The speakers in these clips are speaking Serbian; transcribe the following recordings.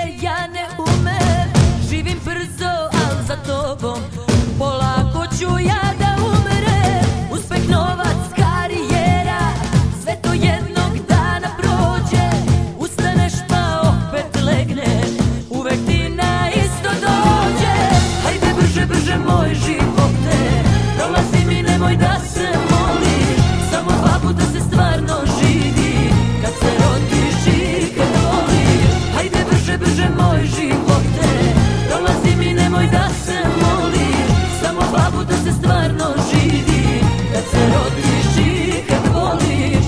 ja ne umem. Živim brzo, al za tobom polako ću ja da umrem. Uspeh, novac, karijera, sve to jednog dana prođe. Ustaneš pa opet legneš, uvek ti na isto dođe. Hajde brže, brže moj živote, prolazi mi, nemoj da se moliš. Samo dva puta se stvarno živi, kad se rodiš i kad voliš. Hajde brže, brže moj živote, prolazi mi, nemoj da se moliš. Samo dva puta se stvarno živi, kad se rodiš i kad voliš.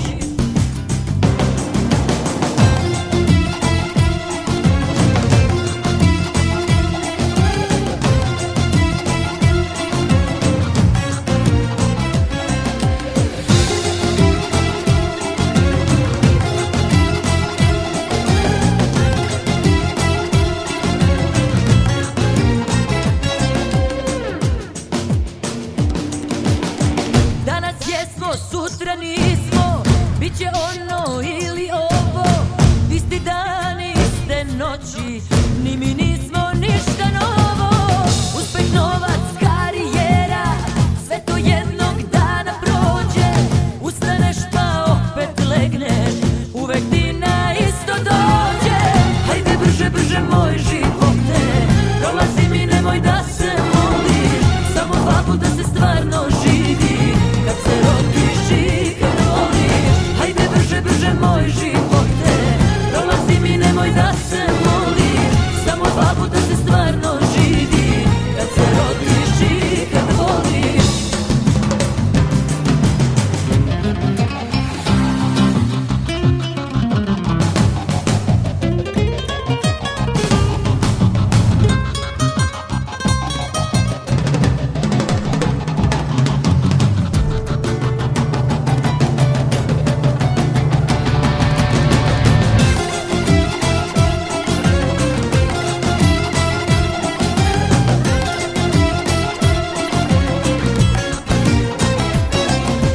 Danas jesmo, sutra nismo, bit će ono ili ovo. Isti dan, iste noći, ni mi nismo ništa novo. Uspeh, novac, karijera, sve to jednog dana prođe. Ustaneš pa opet legneš, uvek ti na isto dođe. Hajde brže, brže moj živote, prolazi mi, nemoj da se moliš. Samo dva puta se stvarno živi, kad se rodiš i kad voliš. Hajde brže, brže moj živote, prolazi mi, nemoj da se moliš. Samo dva puta se stvarno živi, kad se rodiš i kad voliš.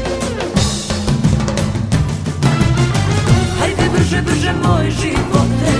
Hajde brže, brže moj živote,